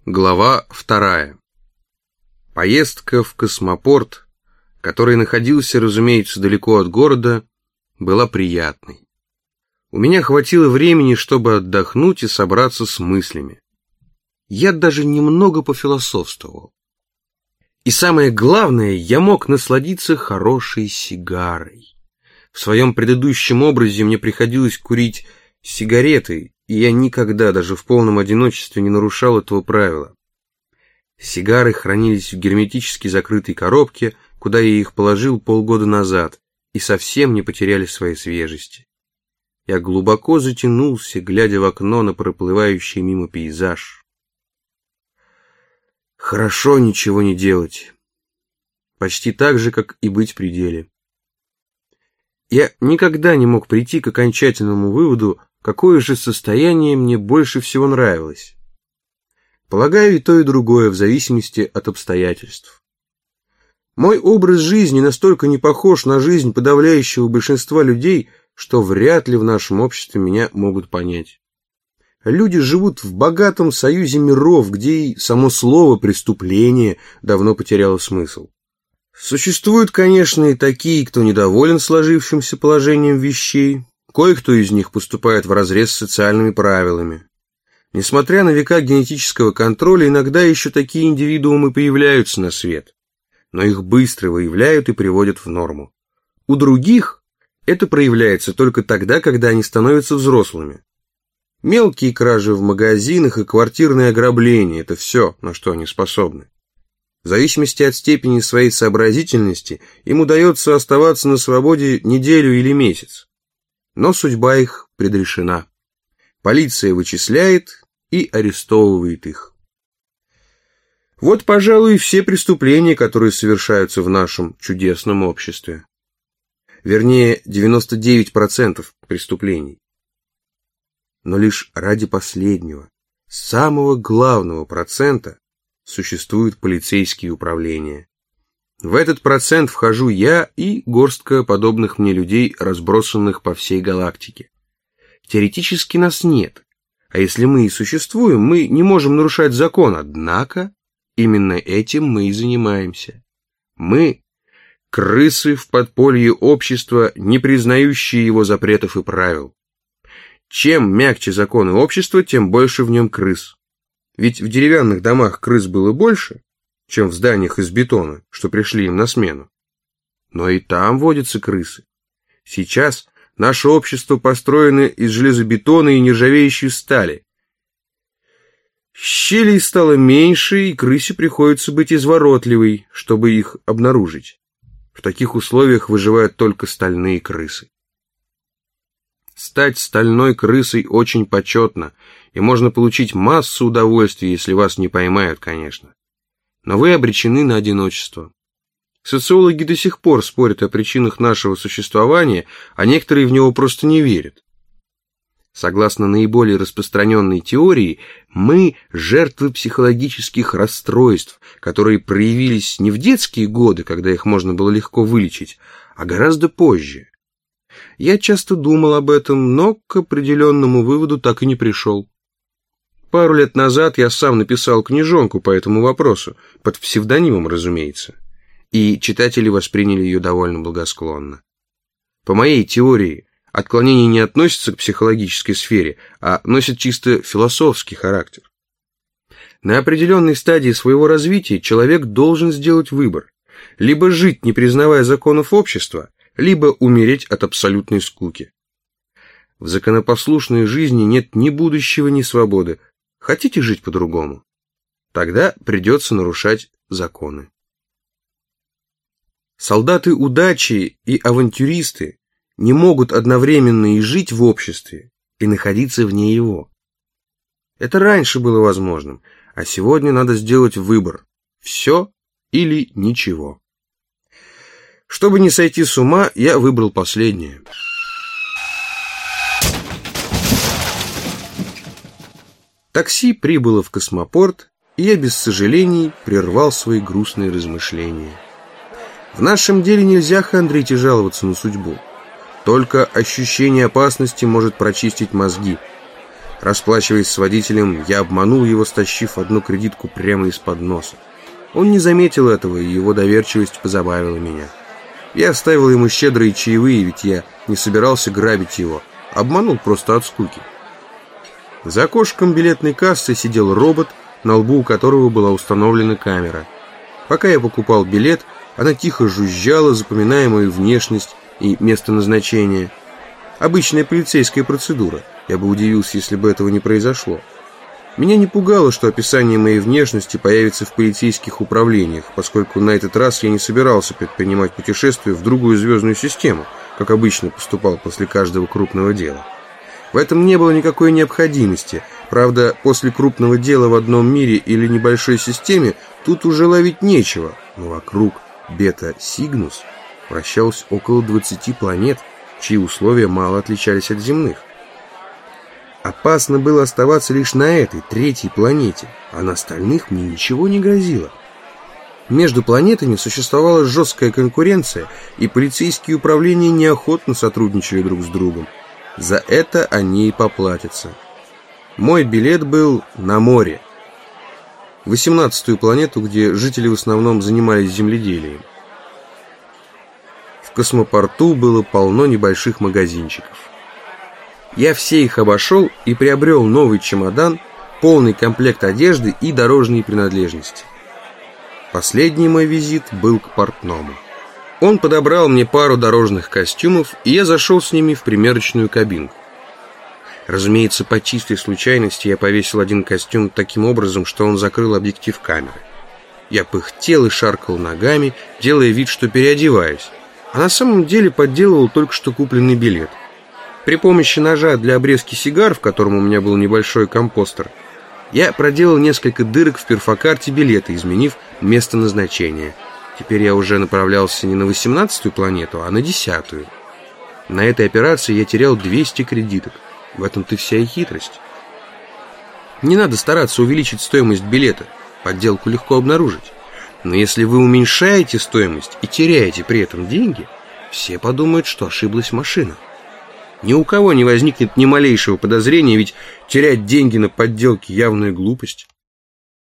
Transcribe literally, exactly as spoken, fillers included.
Глава вторая. Поездка в космопорт, который находился, разумеется, далеко от города, была приятной. У меня хватило времени, чтобы отдохнуть и собраться с мыслями. Я даже немного пофилософствовал. И самое главное, я мог насладиться хорошей сигарой. В своем предыдущем образе мне приходилось курить сигареты, и я никогда, даже в полном одиночестве, не нарушал этого правила. Сигары хранились в герметически закрытой коробке, куда я их положил полгода назад, и совсем не потеряли своей свежести. Я глубоко затянулся, глядя в окно на проплывающий мимо пейзаж. Хорошо ничего не делать. Почти так же, как и быть при деле. Я никогда не мог прийти к окончательному выводу, какое же состояние мне больше всего нравилось. Полагаю, и то, и другое, в зависимости от обстоятельств. Мой образ жизни настолько не похож на жизнь подавляющего большинства людей, что вряд ли в нашем обществе меня могут понять. Люди живут в богатом союзе миров, где и само слово «преступление» давно потеряло смысл. Существуют, конечно, и такие, кто недоволен сложившимся положением вещей. Кое-кто из них поступает вразрез с социальными правилами. Несмотря на века генетического контроля, иногда еще такие индивидуумы появляются на свет. Но их быстро выявляют и приводят в норму. У других это проявляется только тогда, когда они становятся взрослыми. Мелкие кражи в магазинах и квартирные ограбления – это все, на что они способны. В зависимости от степени своей сообразительности им удается оставаться на свободе неделю или месяц. Но судьба их предрешена. Полиция вычисляет и арестовывает их. Вот, пожалуй, и все преступления, которые совершаются в нашем чудесном обществе. Вернее, девяносто девять процентов преступлений. Но лишь ради последнего, самого главного процента, существуют полицейские управления. В этот процент вхожу я и горстка подобных мне людей, разбросанных по всей галактике. Теоретически нас нет, а если мы и существуем, мы не можем нарушать закон, однако именно этим мы и занимаемся. Мы – крысы в подполье общества, не признающие его запретов и правил. Чем мягче законы общества, тем больше в нем крыс. Ведь в деревянных домах крыс было больше, чем в зданиях из бетона, что пришли им на смену. Но и там водятся крысы. Сейчас наше общество построено из железобетона и нержавеющей стали. Щелей стало меньше, и крысе приходится быть изворотливой, чтобы их обнаружить. В таких условиях выживают только стальные крысы. Стать стальной крысой очень почетно, и можно получить массу удовольствия, если вас не поймают, конечно. Но вы обречены на одиночество. Социологи до сих пор спорят о причинах нашего существования, а некоторые в него просто не верят. Согласно наиболее распространенной теории, мы жертвы психологических расстройств, которые проявились не в детские годы, когда их можно было легко вылечить, а гораздо позже. Я часто думал об этом, но к определенному выводу так и не пришел. Пару лет назад я сам написал книжонку по этому вопросу, под псевдонимом, разумеется, и читатели восприняли ее довольно благосклонно. По моей теории, отклонения не относятся к психологической сфере, а носят чисто философский характер. На определенной стадии своего развития человек должен сделать выбор: либо жить, не признавая законов общества, либо умереть от абсолютной скуки. В законопослушной жизни нет ни будущего, ни свободы. Хотите жить по-другому? Тогда придется нарушать законы. Солдаты удачи и авантюристы не могут одновременно и жить в обществе, и находиться вне его. Это раньше было возможным, а сегодня надо сделать выбор: все или ничего. Чтобы не сойти с ума, я выбрал последнее. Такси прибыло в космопорт, и я без сожалений прервал свои грустные размышления. В нашем деле нельзя хандрить и жаловаться на судьбу. Только ощущение опасности может прочистить мозги. Расплачиваясь с водителем, я обманул его, стащив одну кредитку прямо из-под носа. Он не заметил этого, и его доверчивость позабавила меня. Я оставил ему щедрые чаевые, ведь я не собирался грабить его. Обманул просто от скуки. За окошком билетной кассы сидел робот, на лбу у которого была установлена камера. Пока я покупал билет, она тихо жужжала, запоминая мою внешность и место назначения. Обычная полицейская процедура. Я бы удивился, если бы этого не произошло. Меня не пугало, что описание моей внешности появится в полицейских управлениях, поскольку на этот раз я не собирался предпринимать путешествие в другую звездную систему, как обычно поступал после каждого крупного дела. В этом не было никакой необходимости. Правда, после крупного дела в одном мире или небольшой системе тут уже ловить нечего, но вокруг Бета-Сигнус вращалось около двадцати планет, чьи условия мало отличались от земных. Опасно было оставаться лишь на этой, третьей планете, а на остальных мне ничего не грозило. Между планетами существовала жесткая конкуренция, и полицейские управления неохотно сотрудничали друг с другом. За это они и поплатятся. Мой билет был на море. восемнадцатую планету, где жители в основном занимались земледелием. В космопорту было полно небольших магазинчиков. Я все их обошел и приобрел новый чемодан, полный комплект одежды и дорожные принадлежности. Последний мой визит был к портному. Он подобрал мне пару дорожных костюмов, и я зашел с ними в примерочную кабинку. Разумеется, по чистой случайности я повесил один костюм таким образом, что он закрыл объектив камеры. Я пыхтел и шаркал ногами, делая вид, что переодеваюсь, а на самом деле подделывал только что купленный билет. При помощи ножа для обрезки сигар, в котором у меня был небольшой компостер, я проделал несколько дырок в перфокарте билета, изменив место назначения. Теперь я уже направлялся не на восемнадцатую планету, а на десятую. На этой операции я терял двести кредиток. В этом-то вся и хитрость. Не надо стараться увеличить стоимость билета. Подделку легко обнаружить. Но если вы уменьшаете стоимость и теряете при этом деньги, все подумают, что ошиблась машина. Ни у кого не возникнет ни малейшего подозрения, ведь терять деньги на подделке — явная глупость.